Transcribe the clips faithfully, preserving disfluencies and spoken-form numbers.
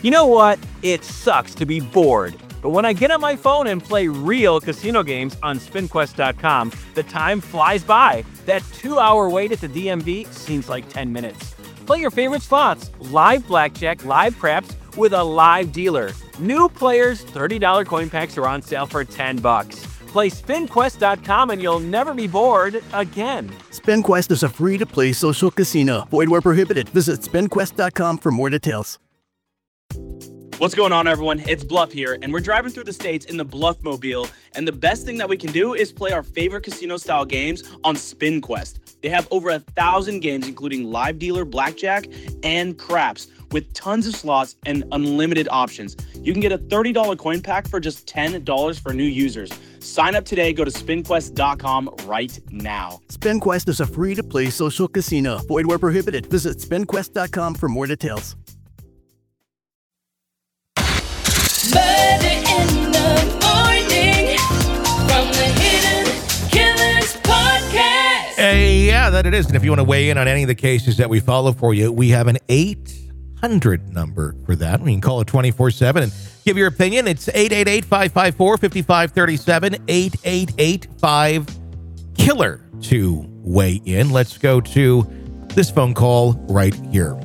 You know what? It sucks to be bored. But when I get on my phone and play real casino games on spin quest dot com, the time flies by. That two-hour wait at the D M V seems like ten minutes. Play your favorite slots, live blackjack, live craps, with a live dealer. New players, thirty dollars coin packs are on sale for ten bucks. Play spin quest dot com and you'll never be bored again. SpinQuest is a free-to-play social casino. Void where prohibited. Visit spin quest dot com for more details. What's going on, everyone? It's Bluff here, and we're driving through the states in the Bluffmobile, and the best thing that we can do is play our favorite casino-style games on SpinQuest. They have over a thousand games, including live dealer, blackjack, and craps, with tons of slots and unlimited options. You can get a thirty dollars coin pack for just ten dollars for new users. Sign up today. Go to spin quest dot com right now. SpinQuest is a free-to-play social casino. Void where prohibited. Visit spin quest dot com for more details. Murder in the morning from the Hidden Killers podcast. Hey, yeah, that it is. And if you want to weigh in on any of the cases that we follow for you, we have an eight hundred number for that. We can call it twenty-four seven and give your opinion. It's eight eight eight, five five four, five five three seven, eight eight eight, five, killer to weigh in. Let's go to this phone call right here.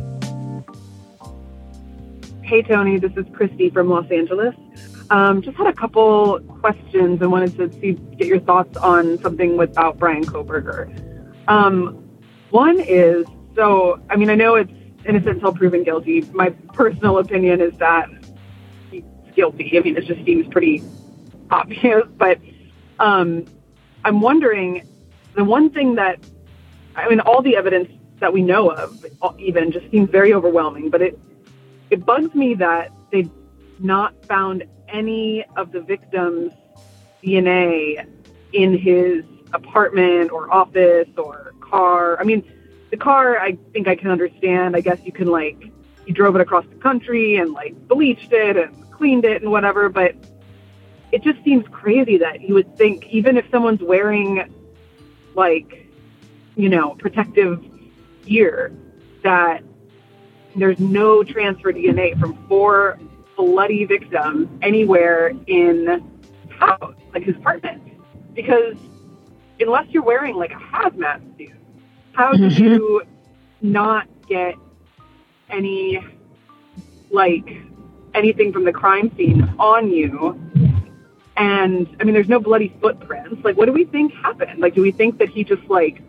Hey, Tony, this is Christy from Los Angeles. Um, just had a couple questions and wanted to see get your thoughts on something about Bryan Kohberger. Um, one is, so, I mean, I know it's innocent until proven guilty. My personal opinion is that he's guilty. I mean, it just seems pretty obvious. But um, I'm wondering, the one thing that, I mean, all the evidence that we know of even just seems very overwhelming, but it It bugs me that they've not found any of the victims' D N A in his apartment or office or car. I mean, the car, I think I can understand. I guess you can, like, he drove it across the country and, like, bleached it and cleaned it and whatever, but it just seems crazy that you would think, even if someone's wearing, like, you know, protective gear, that there's no transfer D N A from four bloody victims anywhere in his house, like his apartment. Because unless you're wearing like a hazmat suit, how do you not get any, like, anything from the crime scene on you? And, I mean, there's no bloody footprints. Like, what do we think happened? Like, do we think that he just, like,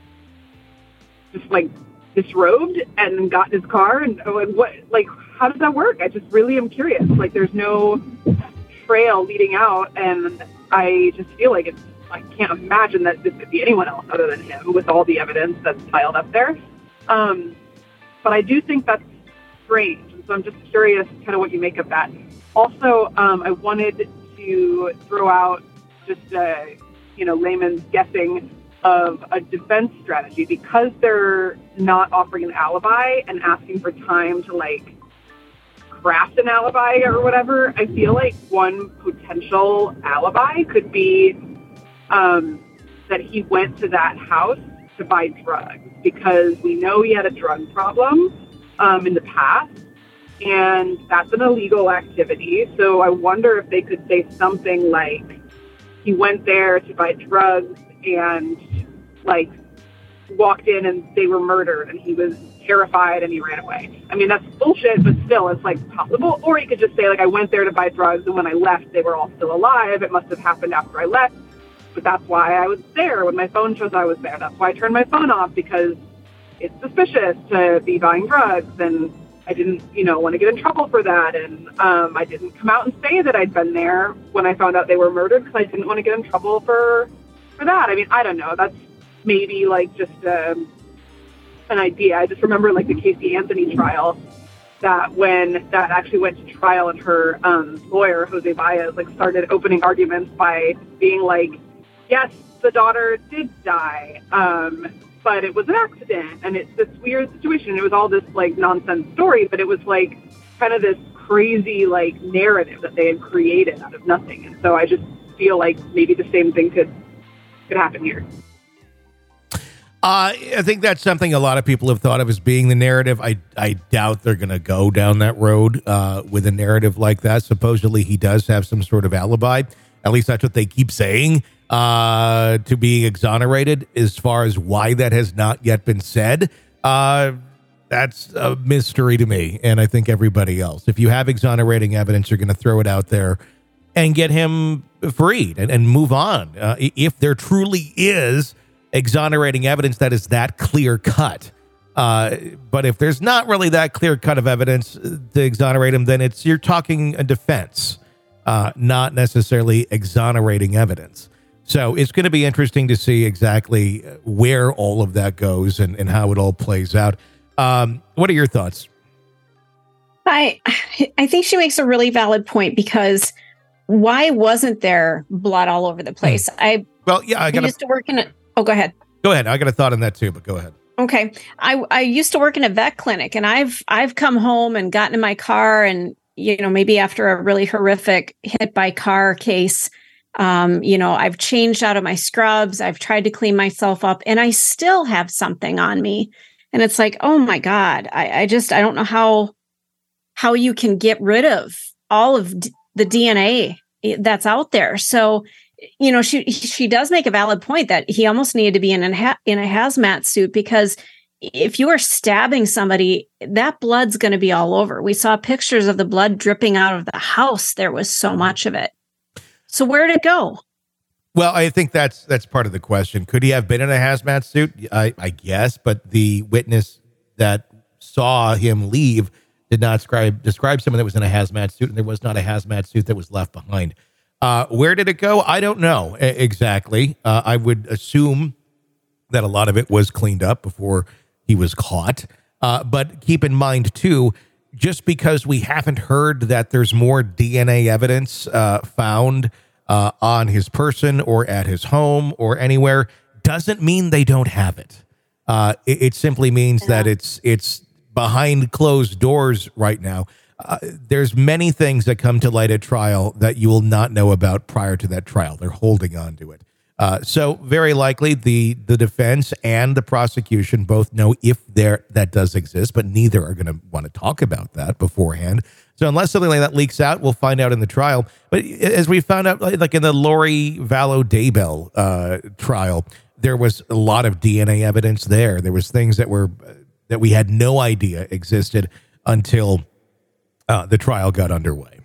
just, like, disrobed and got in his car? And, and what, like, how does that work? I just really am curious. Like, there's no trail leading out, and I just feel like it's, I can't imagine that this could be anyone else other than him with all the evidence that's piled up there. Um, but I do think that's strange. And so I'm just curious kind of what you make of that. Also, um, I wanted to throw out just a, you know, layman's guessing of a defense strategy, because they're not offering an alibi and asking for time to, like, craft an alibi or whatever. I feel like one potential alibi could be um, that he went to that house to buy drugs, because we know he had a drug problem um, in the past, and that's an illegal activity. So I wonder if they could say something like he went there to buy drugs and, like, walked in and they were murdered and he was terrified and he ran away. I mean, that's bullshit, but still, it's, like, possible. Or he could just say, like, I went there to buy drugs and when I left, they were all still alive. It must have happened after I left, but that's why I was there when my phone shows I was there. That's why I turned my phone off, because it's suspicious to be buying drugs, and I didn't, you know, want to get in trouble for that. And um, I didn't come out and say that I'd been there when I found out they were murdered, because I didn't want to get in trouble for, for that. I mean, I don't know. That's maybe, like, just um, an idea. I just remember, like, the Casey Anthony trial, that when that actually went to trial and her um, lawyer, Jose Baez, like, started opening arguments by being like, yes, the daughter did die, um, but it was an accident, and it's this weird situation. It was all this, like, nonsense story, but it was, like, kind of this crazy, like, narrative that they had created out of nothing. And so I just feel like maybe the same thing could could happen here. Uh, I think that's something a lot of people have thought of as being the narrative. I I doubt they're going to go down that road uh, with a narrative like that. Supposedly, he does have some sort of alibi. At least that's what they keep saying, uh, to being exonerated. As far as why that has not yet been said, uh, that's a mystery to me, and I think everybody else. If you have exonerating evidence, you're going to throw it out there and get him freed and, and move on. Uh, if there truly is exonerating evidence that is that clear cut. Uh, but if there's not really that clear cut of evidence to exonerate him, then it's you're talking a defense, uh, not necessarily exonerating evidence. So it's going to be interesting to see exactly where all of that goes and, and how it all plays out. Um, what are your thoughts? I I think she makes a really valid point, because why wasn't there blood all over the place? Hmm. I well, yeah, I got used to work in a Oh, go ahead. Go ahead. I got a thought on that too, but go ahead. Okay. I, I used to work in a vet clinic, and I've I've come home and gotten in my car, and, you know, maybe after a really horrific hit by car case, um, you know, I've changed out of my scrubs. I've tried to clean myself up, and I still have something on me. And it's like, oh my God, I, I just, I don't know how, how you can get rid of all of d- the D N A that's out there. So, you know, she she does make a valid point that he almost needed to be in a, in a hazmat suit, because if you are stabbing somebody, that blood's going to be all over. We saw pictures of the blood dripping out of the house. There was so much of it. So where did it go? Well, I think that's that's part of the question. Could he have been in a hazmat suit? I, I guess, but the witness that saw him leave did not describe, describe someone that was in a hazmat suit, and there was not a hazmat suit that was left behind. Uh, where did it go? I don't know exactly. Uh, I would assume that a lot of it was cleaned up before he was caught. Uh, but keep in mind, too, just because we haven't heard that there's more D N A evidence uh, found uh, on his person or at his home or anywhere, doesn't mean they don't have it. Uh, it, it simply means yeah. that it's it's behind closed doors right now. Uh, there's many things that come to light at trial that you will not know about prior to that trial. They're holding on to it. Uh, so very likely the the defense and the prosecution both know if there that does exist, but neither are going to want to talk about that beforehand. So unless something like that leaks out, we'll find out in the trial. But as we found out, like in the Lori Vallow Daybell uh, trial, there was a lot of D N A evidence there. There was things that were that we had no idea existed until Uh, the trial got underway.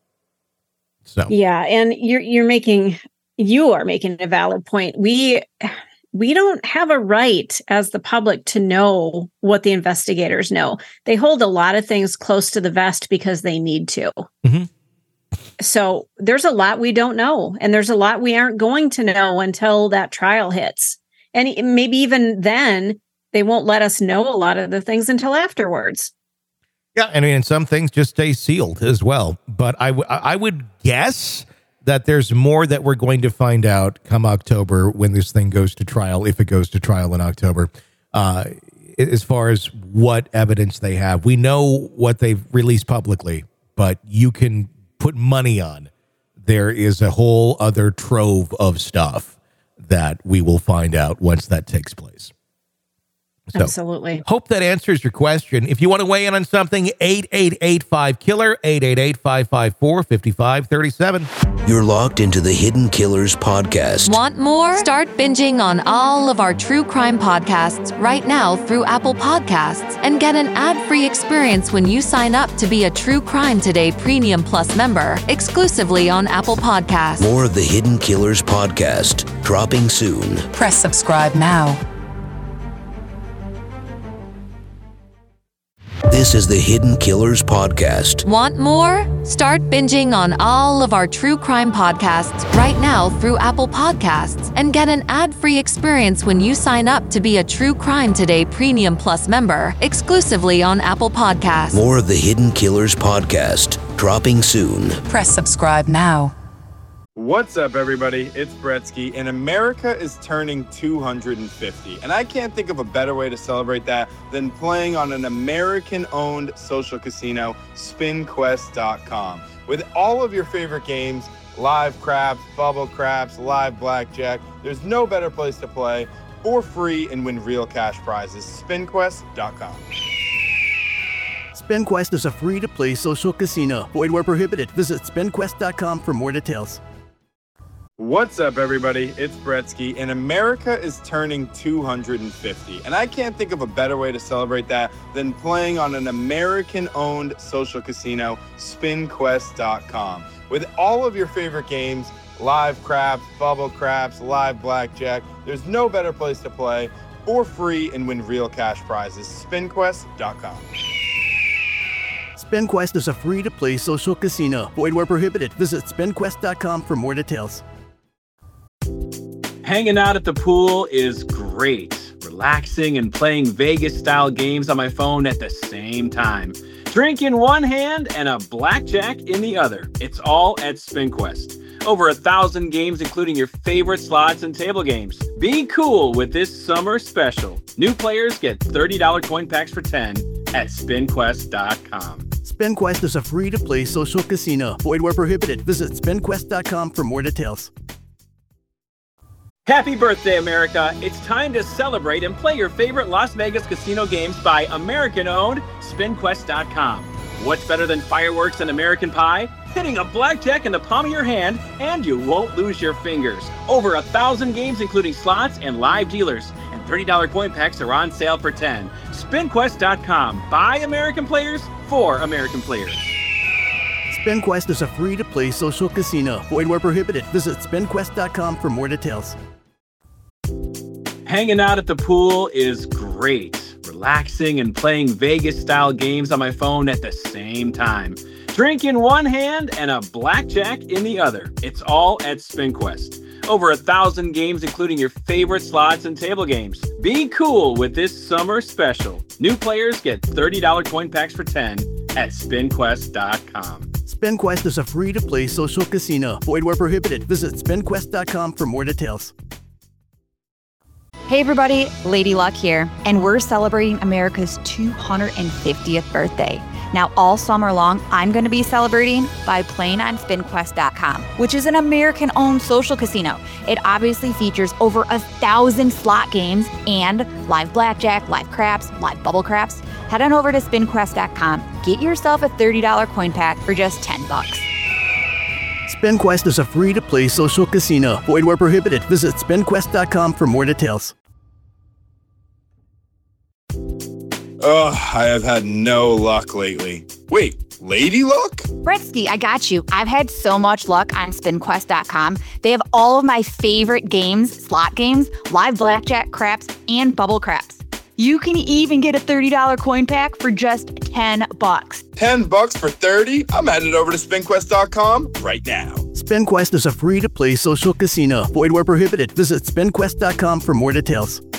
So yeah, and you're you're making you are making a valid point. We we don't have a right as the public to know what the investigators know. They hold a lot of things close to the vest because they need to. Mm-hmm. So there's a lot we don't know, and there's a lot we aren't going to know until that trial hits. And maybe even then, they won't let us know a lot of the things until afterwards. Yeah, I mean, and some things just stay sealed as well. But I, w- I would guess that there's more that we're going to find out come October when this thing goes to trial, if it goes to trial in October, uh, as far as what evidence they have. We know what they've released publicly, but you can put money on there is a whole other trove of stuff that we will find out once that takes place. So, absolutely. Hope that answers your question. If you want to weigh in on something, eight eight eight five killer, eight eight eight, five five four, five five three seven. You're locked into the Hidden Killers podcast. Want more? Start binging on all of our true crime podcasts right now through Apple Podcasts and get an ad-free experience when you sign up to be a True Crime Today Premium Plus member exclusively on Apple Podcasts. More of the Hidden Killers podcast dropping soon. Press subscribe now. This is the Hidden Killers podcast. Want more? Start binging on all of our true crime podcasts right now through Apple Podcasts and get an ad-free experience when you sign up to be a True Crime Today Premium Plus member exclusively on Apple Podcasts. More of the Hidden Killers podcast dropping soon. Press subscribe now. What's up, everybody? It's Bretsky, and America is turning two hundred fifty. And I can't think of a better way to celebrate that than playing on an American-owned social casino, spin quest dot com. With all of your favorite games, live craps, bubble craps, live blackjack, there's no better place to play. for free and win real cash prizes. spin quest dot com. SpinQuest is a free-to-play social casino. Void where prohibited. Visit spin quest dot com for more details. What's up, everybody? It's Bretsky, and America is turning two hundred fifty. And I can't think of a better way to celebrate that than playing on an American-owned social casino, spin quest dot com. With all of your favorite games, live craps, bubble craps, live blackjack, there's no better place to play for free and win real cash prizes. spin quest dot com. SpinQuest is a free-to-play social casino. Void where prohibited. Visit spin quest dot com for more details. Hanging out at the pool is great. Relaxing and playing Vegas-style games on my phone at the same time. Drink in one hand and a blackjack in the other. It's all at SpinQuest. Over a thousand games, including your favorite slots and table games. Be cool with this summer special. New players get thirty dollars coin packs for ten at spin quest dot com. SpinQuest is a free-to-play social casino. Void where prohibited. Visit spin quest dot com for more details. Happy birthday, America. It's time to celebrate and play your favorite Las Vegas casino games by American-owned spin quest dot com. What's better than fireworks and American pie? Hitting a blackjack in the palm of your hand, and you won't lose your fingers. Over a thousand games, including slots and live dealers. And thirty dollars coin packs are on sale for ten. spin quest dot com. By American players, for American players. SpinQuest is a free-to-play social casino. Void where prohibited. Visit spin quest dot com for more details. Hanging out at the pool is great. Relaxing and playing Vegas-style games on my phone at the same time. Drink in one hand and a blackjack in the other. It's all at SpinQuest. Over a thousand games, including your favorite slots and table games. Be cool with this summer special. New players get thirty dollars coin packs for ten at spin quest dot com. SpinQuest is a free-to-play social casino. Void where prohibited. Visit spin quest dot com for more details. Hey everybody, Lady Luck here, and we're celebrating America's two hundred fiftieth birthday. Now all summer long, I'm going to be celebrating by playing on spin quest dot com, which is an American-owned social casino. It obviously features over a thousand slot games and live blackjack, live craps, live bubble craps. Head on over to spin quest dot com, get yourself a thirty dollars coin pack for just ten bucks. SpinQuest is a free-to-play social casino. Void where prohibited. Visit spin quest dot com for more details. Ugh, I have had no luck lately. Wait, Lady Luck? Bretsky, I got you. I've had so much luck on spin quest dot com. They have all of my favorite games, slot games, live blackjack, craps, and bubble craps. You can even get a thirty dollars coin pack for just ten bucks. ten bucks for thirty? I'm headed over to spin quest dot com right now. SpinQuest is a free-to-play social casino. Void where prohibited. Visit spin quest dot com for more details.